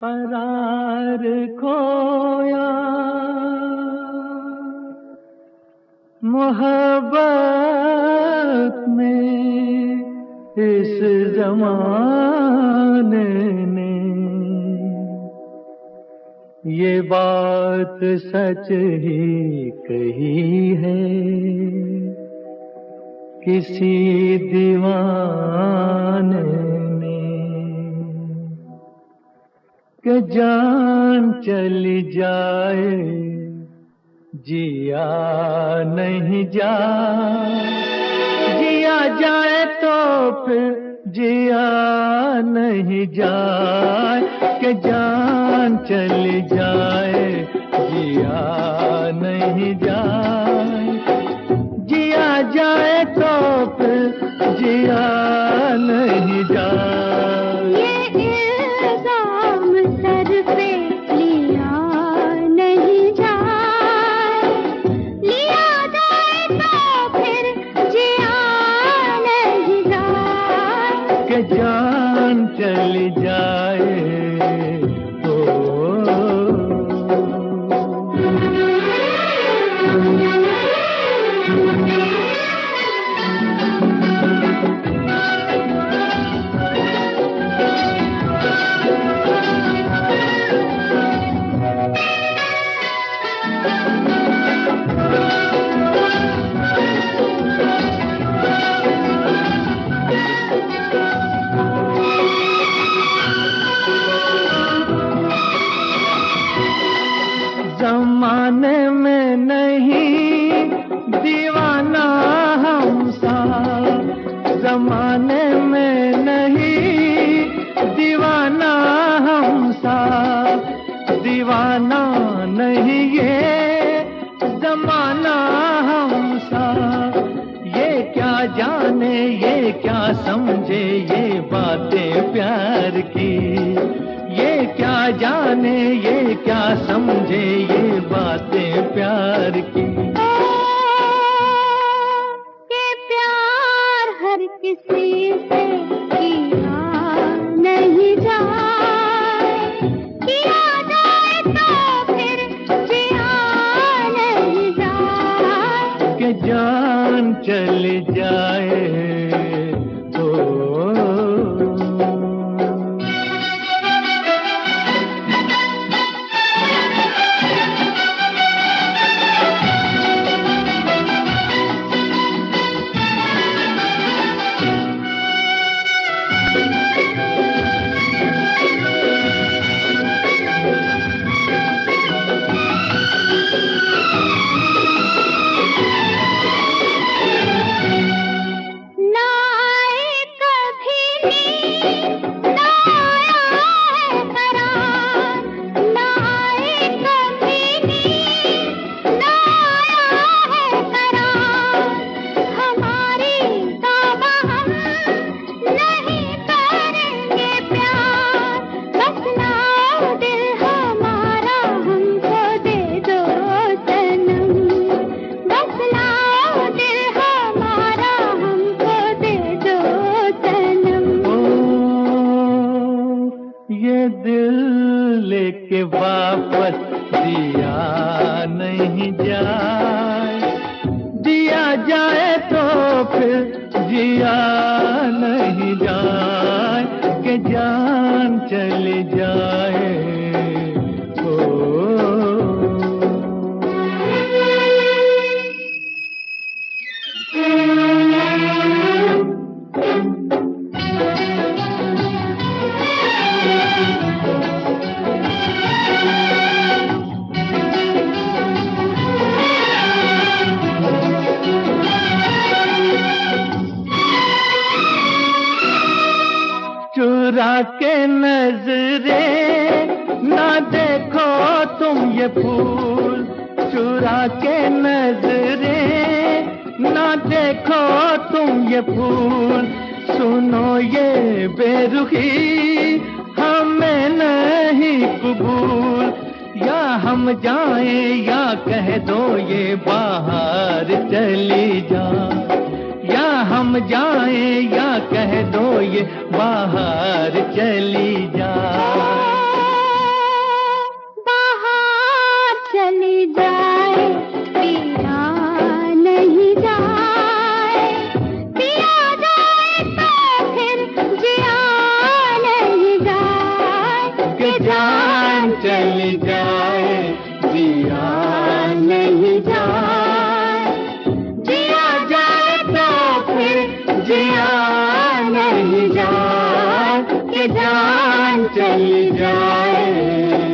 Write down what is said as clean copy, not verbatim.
करार खोया मोहब्बत में इस जमाने ने, ये बात सच ही कही है किसी दीवाने ने, कि जान चली जाए जिया नहीं जाए, जिया जाए तो फिर जिया नहीं जाए, कि जान चली जाए जिया नहीं जाए, जिया जाए तो फिर जिया नहीं जाए। ये इल्जाम सर पे लिया नहीं जाए, लिया जाए तो फिर जिया नहीं जाए, कि जान चली जाए तो ज़माने में नहीं दीवाना हम सा, ज़माने में नहीं दीवाना हम सा, दीवाना नहीं ये ज़माना हम सा, ये क्या जाने ये क्या समझे ये बातें प्यार की, ये क्या जाने ये क्या समझे ये बातें प्यार की। कि प्यार हर किसी से किया नहीं जाए, किया जाए तो फिर जिया नहीं जाए, कि जान चली जाए तो ना आए कभी ना आया है करार, ना आए कभी ना आया है करार, हमारी तौबा हम नहीं करेंगे प्यार, बस नाओ दिल हमारा हमको दे दो सनम, बस नाओ दिल हमारा हमको दे दो सनम। ये दिल लेके वापस दिया नहीं जाए, दिया जाए तो फिर जिया नहीं जाए, कि जान चली जाए चुरा के नजरे ना देखो तुम ये फूल, चुरा के नजरे ना देखो तुम ये फूल, सुनो ये बेरुखी हमें नहीं कबूल, या हम जाएं या कह दो ये बाहर चली जा, या हम जाएं या कह दो ये बाहर चली जा। ये जान चली जाए।